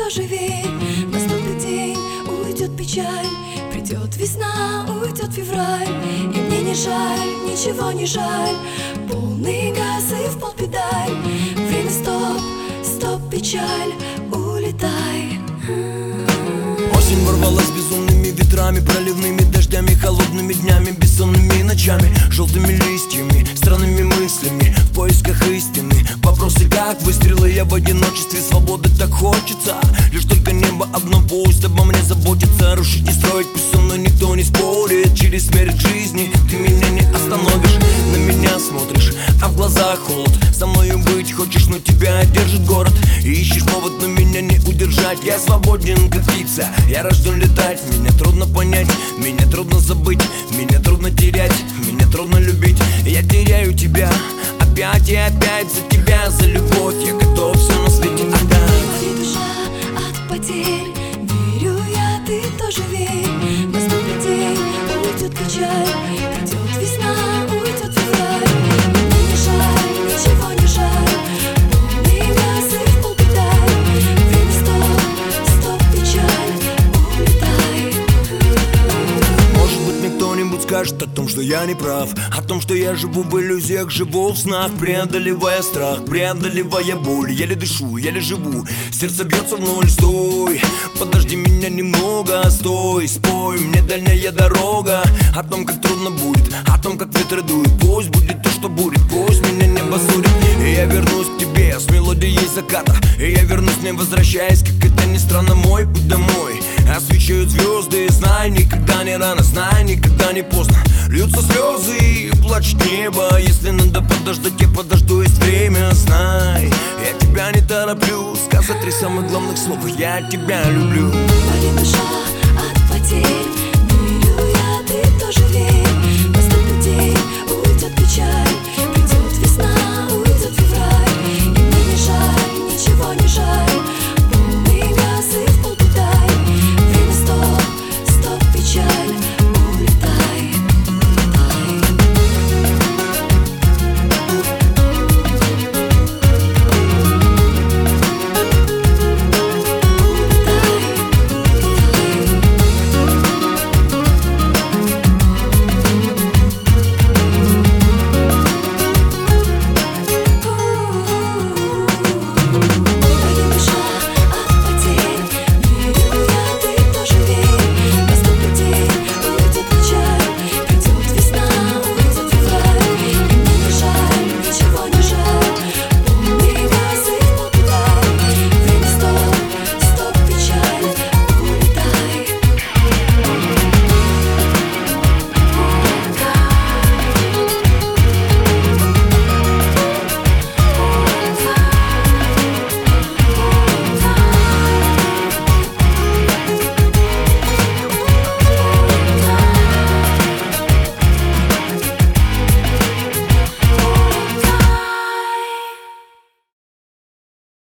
тоже верь. Наступит день, уйдет печаль, придет весна, уйдет февраль. И мне не жаль, ничего не жаль. Полный газ и в пол педаль. Время стоп, стоп, печаль, улетай. Осень ворвалась безумными ветрами, проливными дождями, холодными днями, бессонными ночами, желтыми листьями, странными мыслями, в поисках истины. Вопросы как выстрелы, я в одиночестве, свободы так хочется. Лишь только небо одно пусть обо мне заботится. Рушить не строить, пусть со мной никто не спорит. Через смерть жизни ты меня не остановишь. На меня смотришь, а в глазах холод. Со мною быть хочешь, но тебя держит город. И ищешь повод, но меня не удержать. Я свободен, как птица, я рожден летать. Меня трудно понять, меня трудно забыть, меня трудно терять, меня трудно любить. Я теряю тебя опять и опять. За тебя, за любовь я готов все на свете отдать. Болит душа от потерь, верю я, ты тоже верь. Наступит день, уйдет печаль, придет весна, уйдет февраль. Мне не жаль, ничего не жаль. Полный газ и в пол педаль. Время стоп, стоп, печаль, улетай. Может быть, мне кто-нибудь скажет о том, что я не прав, о том, что я живу в иллюзиях, живу в снах, преодолевая страх, преодолевая боль. Еле дышу, еле живу, сердце бьется в ноль. Стой, подожди меня немного, стой, спой мне дальняя дорога. О том, как трудно будет, о том, как ветры дуют. Пусть будет то, что будет, пусть меня небо судит. И я вернусь к тебе с мелодией заката. И я вернусь, не возвращаясь, как это ни странно, мой путь домой. Освещают звезды, знай, никогда не рано, знай, никогда не поздно. Льются слезы и плачет небо. Если надо подождать, я подожду, есть время, знай. Я тебя не тороплю, сказать три самых главных слов: я тебя люблю. Болит душа от потерь.